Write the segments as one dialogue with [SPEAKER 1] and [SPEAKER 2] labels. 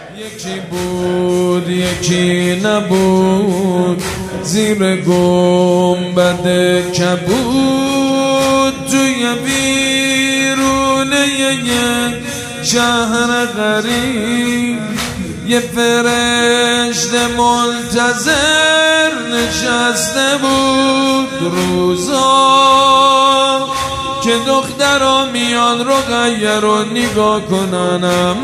[SPEAKER 1] یکی بود یکی نبود، زیر گنبد کبود، توی بیرونه یک شهر غریب، یه فرشته منتظر نشسته بود. روزا که دخترها میان رقیه رو نگاه کنن،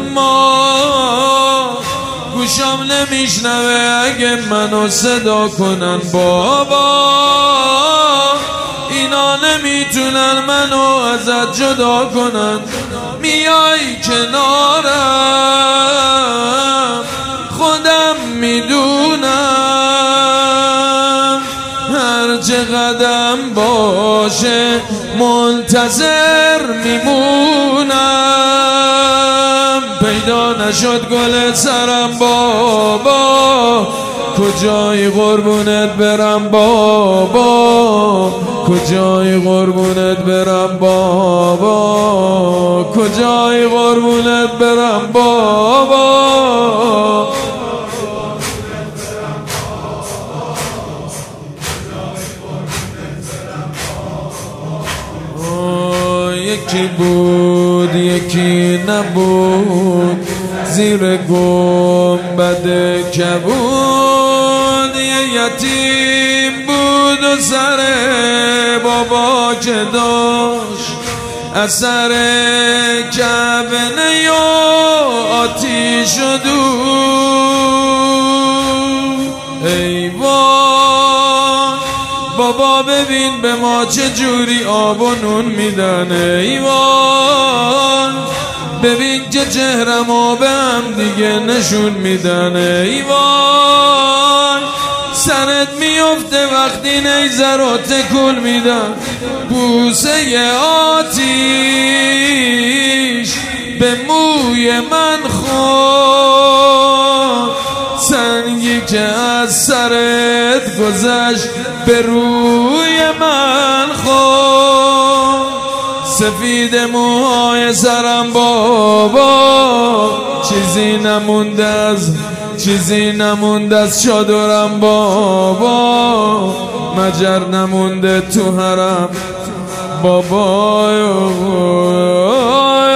[SPEAKER 1] اما گوشم نمیشنوه اگه منو صدا کنن. بابا اینا نمیتونن منو ازت جدا کنن، میای کنارم خودم میدونم، هر چه قدم باشه منتظر میمونم. پیدا نشد گل سرم بابا، کجای قربونت برم بابا، کجای قربونت برم بابا، کجای قربونت برم بابا. یکی بود یکی نبود، زیر گنبد کبود، یه یتیم بود و سر بابا که داشت اثر کبنه یا آتیش و دود. ای وای بابا ببین به ما چه جوری آب و نون میدن، ای وای ببین که چهرمو به هم دیگه نشون میدن، ای وای سرت میفته وقتی نیزه رو تکون میدن. بوسه آتیش به موی من خورد، سنگی که از سرت گذشت به روی من خورد. سفید موهای سرم بابا، چیزی نمونده از چادرم بابا، مجر نمونده تو حرم بابا.